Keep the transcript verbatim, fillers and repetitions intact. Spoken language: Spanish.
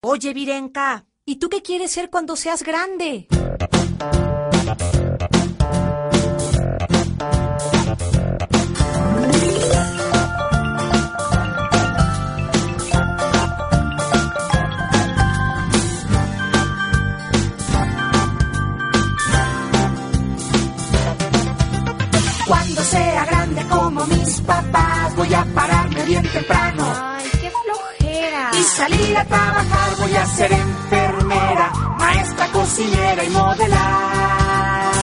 Oye, Virenka, ¿y tú qué quieres ser cuando seas grande? cuando sea grande como mis papás, voy a pararme bien temprano. Ay, qué flojera. Y salir a trabajar, voy a ser enfermera, maestra, cocinera y modelar.